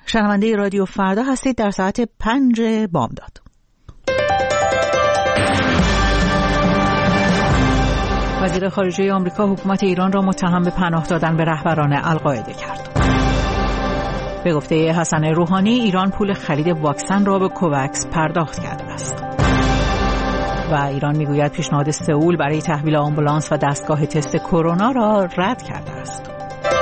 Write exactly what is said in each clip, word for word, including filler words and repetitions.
شنونده رادیو فردا هستید در ساعت پنج بامداد. وزیر خارجه آمریکا حکومت ایران را متهم به پناه دادن به رهبران القاعده کرد. به گفته حسن روحانی ایران پول خرید واکسن را به کوواکس پرداخت کرده است. و ایران میگوید پیشنهاد سئول برای تحویل آمبولانس و دستگاه تست کرونا را رد کرده است.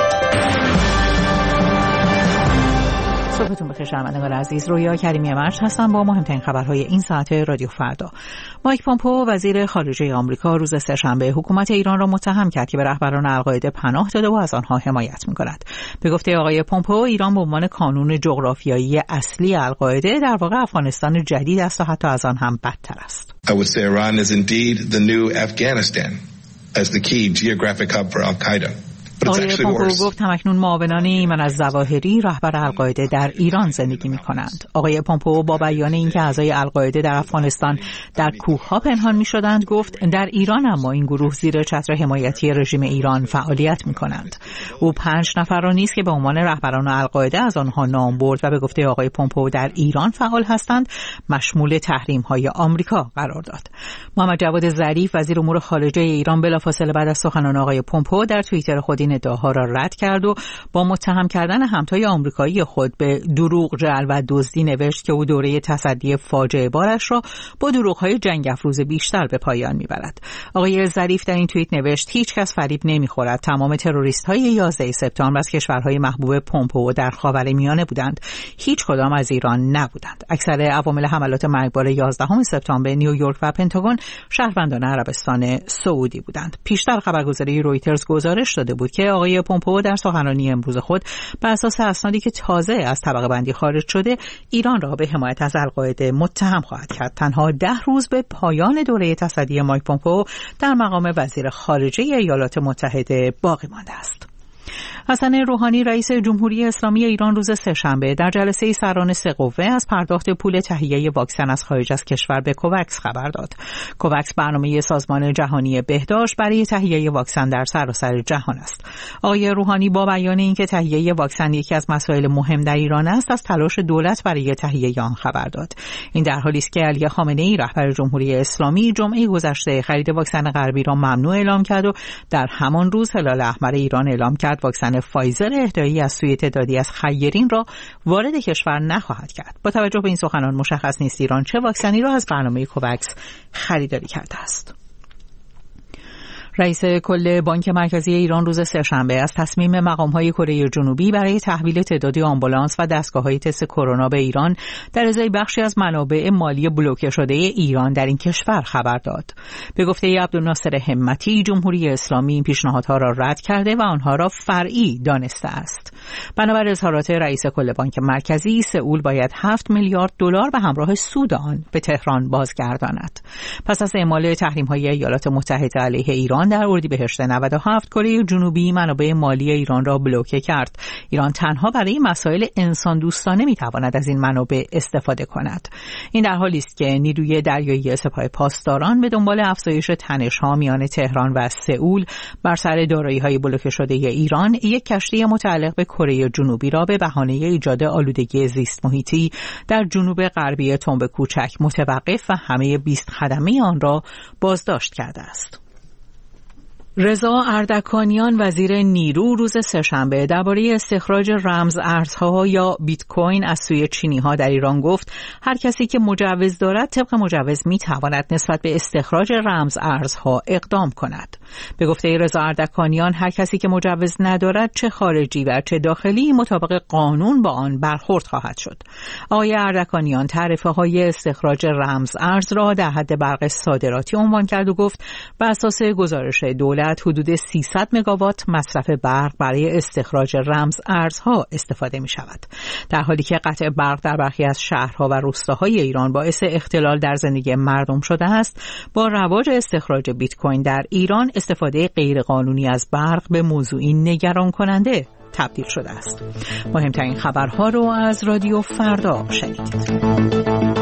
صبحتون بخیر شنوندگان عزیز، رویا کریمی مرج هستم با مهمترین خبرهای این ساعت رادیو فردا. مایک پومپئو وزیر خارجه آمریکا روز سه‌شنبه حکومت ایران را متهم کرد که به رهبران القاعده پناه داده و از آنها حمایت می‌کند. به گفته آقای پومپئو ایران به عنوان کانون جغرافیایی اصلی القاعده در واقع افغانستان جدید است و حتی از آن هم بدتر است. I would say Iran is indeed the new Afghanistan as the key geographic hub for Al-Qaeda. آقای پومپئو گفت همکنون معاونان ایمن الظواهری رهبر القاعده در ایران زندگی می کنند. آقای پومپئو با بیان اینکه اعضای القاعده در افغانستان در کوه‌ها پنهان می شدند گفت در ایران اما این گروه زیر چتر حمایتی رژیم ایران فعالیت می کنند. او پنج نفر را نیز که به عنوان رهبران القاعده از آنها نام برد و به گفته آقای پومپئو در ایران فعال هستند مشمول تحریم های آمریکا قرار داد. محمد جواد ظریف وزیر امور خارجه ایران بلافاصله بعد از سخنان آقای پومپئو در توییتر خود این ادعاها را رد کرد و با متهم کردن همتای آمریکایی خود به دروغ، جعل و دزدی نوشت که او دوره تصدی فاجعه بارش را با دروغ‌های جنگ افروز بیشتر به پایان میبرد. آقای ظریف در این توییت نوشت هیچ کس فریب نمیخورد. تمام تروریست‌های یازده سپتامبر از کشورهای محبوب پومپئو در خاورمیانه بودند. هیچ کدام از ایران نبودند. اکثر عوامل حملات مرگبار یازدهم سپتامبر نیویورک و پنتاگون شهروندان عربستان سعودی بودند. پیشتر خبرگزاری رویترز گزارش داده بود که آقای پومپئو در سخنرانی امروز خود بر اساس اسنادی که تازه از طبقه بندی خارج شده ایران را به حمایت از القاعده متهم خواهد کرد. تنها ده روز به پایان دوره تصدی مایک پومپئو در مقام وزیر خارجه ایالات متحده باقی مانده است. حسن روحانی رئیس جمهوری اسلامی ایران روز سه‌شنبه در جلسه سران سه قوه از پرداخت پول تهیه واکسن از خارج از کشور به کوواکس خبر داد. کوواکس برنامه سازمان جهانی بهداشت برای تهیه واکسن در سراسر جهان است. آقای روحانی با بیان اینکه تهیه واکسن یکی از مسائل مهم در ایران است، از تلاش دولت برای تهیه آن خبر داد. این در حالی است که علی خامنه‌ای رهبر جمهوری اسلامی جمعه گذشته خرید واکسن غربی را ممنوع اعلام کرد و در همان روز هلال احمر ایران اعلام کرد واکسن فایزر اهدایی از سوی تعدادی از خیرین را وارد کشور نخواهد کرد. با توجه به این سخنان مشخص نیست ایران چه واکسنی را از برنامه کوواکس خریداری کرده است. رئیس کل بانک مرکزی ایران روز سه‌شنبه از تصمیم مقام‌های کره جنوبی برای تحویل تعدادی آمبولانس و دستگاه‌های تست کرونا به ایران در ازای بخشی از منابع مالی بلوکه شده ایران در این کشور خبر داد. به گفته عبدالناصر همتی جمهوری اسلامی این پیشنهادها را رد کرده و آنها را فرعی دانسته است. بنابر اظهارات رئیس کل بانک مرکزی سئول باید هفت میلیارد دلار به همراه سود آن به تهران بازگرداند. پس از اعمال تحریم‌های ایالات متحده علیه ایران در اردیبهشت نود و هفت کره جنوبی منابع مالی ایران را بلوکه کرد. ایران تنها برای مسائل انسان دوستانه میتواند از این منابع استفاده کند. این در حالی است که نیروی دریایی سپاه پاسداران به دنبال افزایش تنش‌ها میان تهران و سئول بر سر دارایی‌های بلوکه شده ایران یک کشتی متعلق به کره جنوبی را به بهانه ایجاد آلودگی زیست محیطی در جنوب غربی تنب کوچک متوقف و همه بیست خدمه آن را بازداشت کرده است. رضا اردکانیان وزیر نیرو روز سه‌شنبه درباره استخراج رمز ارزها یا بیت کوین از سوی چینی‌ها در ایران گفت هر کسی که مجوز دارد طبق مجوز می‌تواند نسبت به استخراج رمز ارزها اقدام کند. به گفته رضا اردکانیان هر کسی که مجوز ندارد چه خارجی و چه داخلی مطابق قانون با آن برخورد خواهد شد. آقای اردکانیان تعرفه‌های استخراج رمز ارز را در حد برق صادراتی عنوان کرد و گفت بر اساس گزارش دولت حدود سیصد مگاوات مصرف برق برای استخراج رمز ارزها استفاده می شود. در حالی که قطع برق در برخی از شهرها و روستاهای ایران باعث اختلال در زندگی مردم شده است، با رواج استخراج بیت کوین در ایران استفاده غیرقانونی از برق به موضوعی نگران کننده تبدیل شده است. مهمترین خبرها رو از رادیو فردا شنیدید.